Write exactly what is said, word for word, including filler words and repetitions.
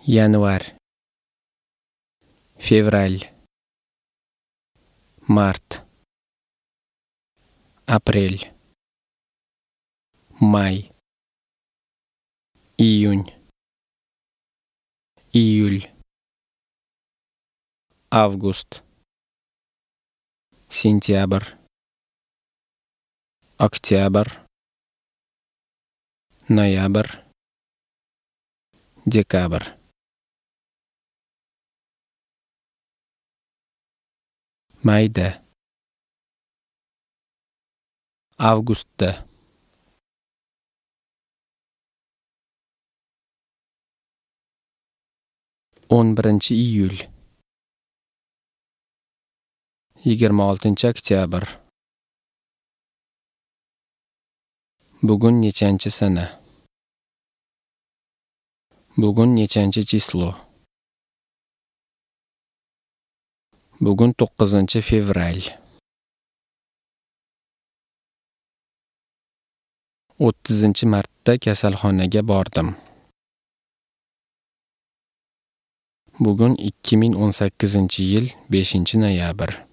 yanvar, fevral, mart, aprel, may, iyun, iyul, avgust, sentyabr, oktyabr, noyabr, dekabr. Mayda, avgustda, o'n birinchi iyul, yigirma oltinchi oktyabr. Bugun nechanchi sana? Bugun nechanchi chislo? Bugun to'qqizinchi fevral. o'ttizinchi marta kasalxonaga bordim. Bugun ikki ming o'n sakkizinchi yil beshinchi noyabr.